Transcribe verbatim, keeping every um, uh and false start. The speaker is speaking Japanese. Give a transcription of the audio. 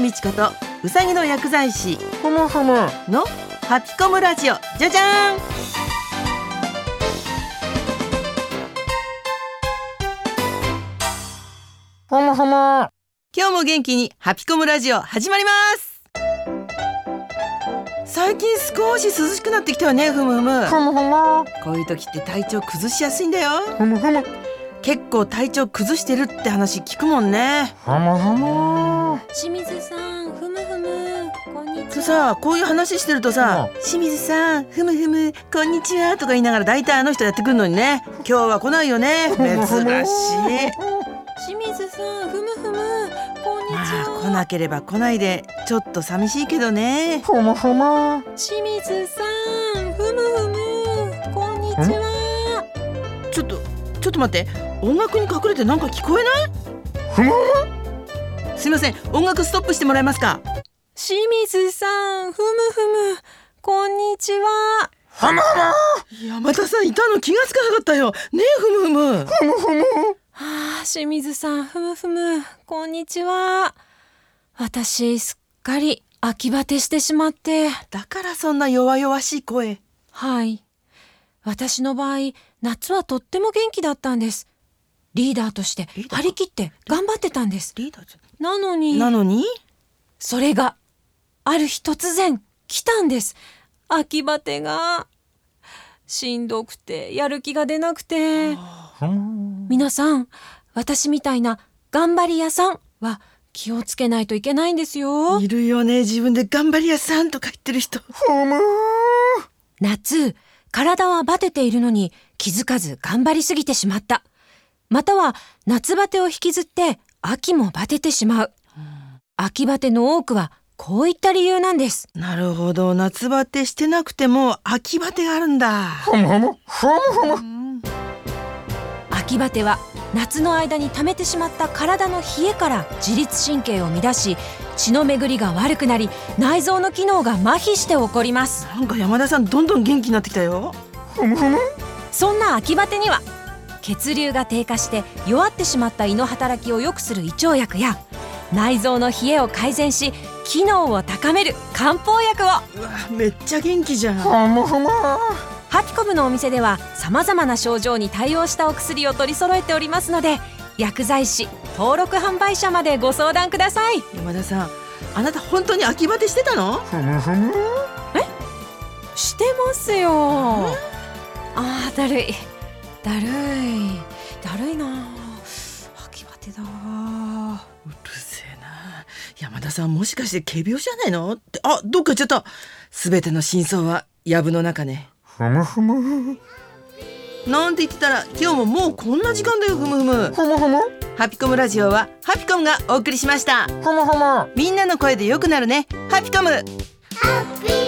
みちことうさぎの薬剤師ふむふむのハピコムラジオ。じゃじゃーん。 ふむふむ。 今日も元気にハピコムラジオ始まります。最近少し涼しくなってきたよね。ふむふむ。 ふむふむ。 こういう時って体調崩しやすいんだよ。 ふむふむ。 結構体調崩してるって話聞くもんね。 ふむふむ。 清水さん、ふむふむ、こんにちは。 さあ、こういう話してるとさ、 うん、 清水さん、ふむふむ、こんにちはとか言いながら大体あの人やってくるのにね。今日は来ないよね。珍しい。 清水さん、ふむふむ、こんにちは。 まあ来なければ来ないでちょっと寂しいけどね。 ふむふむ。 清水さん、ふむふむ、こんにちは。 ちょっとちょっと待って、音楽に隠れてなんか聞こえない？ ふむふむ。すいません、音楽ストップしてもらえますか？ 清水さん、ふむふむ、こんにちは。 ふむふむ。 山田さんいたの気がつかなかったよね。えふむふむ。 ふむふむ。 はあ、清水さん、ふむふむ、こんにちは。私すっかり秋バテしてしまって。 だからそんな弱々しい声。 はい、私の場合夏はとっても元気だったんです。リーダーとして張り切って頑張ってたんです。 リーダーじゃなのになのにそれがある日突然来たんです。秋バテがしんどくてやる気が出なくて。皆さん、私みたいな頑張り屋さんは気をつけないといけないんですよ。 いるよね、自分で頑張り屋さんとか言ってる人。 ふむ。 夏、体はバテているのに気づかず頑張りすぎてしまった。または夏バテを引きずって秋もバテてしまう。秋バテの多くはこういった理由なんです。 なるほど、夏バテしてなくても秋バテがあるんだ。 ふむふむ。ふむふむ。 秋バテは夏の間に溜めてしまった体の冷えから自律神経を乱し、血の巡りが悪くなり内臓の機能が麻痺して起こります。 なんか山田さんどんどん元気になってきたよ。 ふむふむ。 そんな秋バテには血流が低下して弱ってしまった胃の働きを良くする胃腸薬や、内臓の冷えを改善し機能を高める漢方薬を。 うわ、めっちゃ元気じゃん。 ふむふむ。 ハピコムのお店では様々な症状に対応したお薬を取り揃えておりますので、薬剤師登録販売者までご相談ください。 山田さん、あなた本当に秋バテしてたの？ ふむふむ。 してますよ。あー、だるいだるいだるいな。秋バテだ。 うるせえな。山田さんもしかして仮病じゃないのって。あ、どっか行っちゃった。すべての真相は藪の中ね。 ふむふむ。 なんて言ってたら今日ももうこんな時間だよ。ふむふむ。 ふむふむ。 ハピコムラジオはハピコムがお送りしました。 ふむふむ。 みんなの声で良くなるね。ハピコム。 ハッピー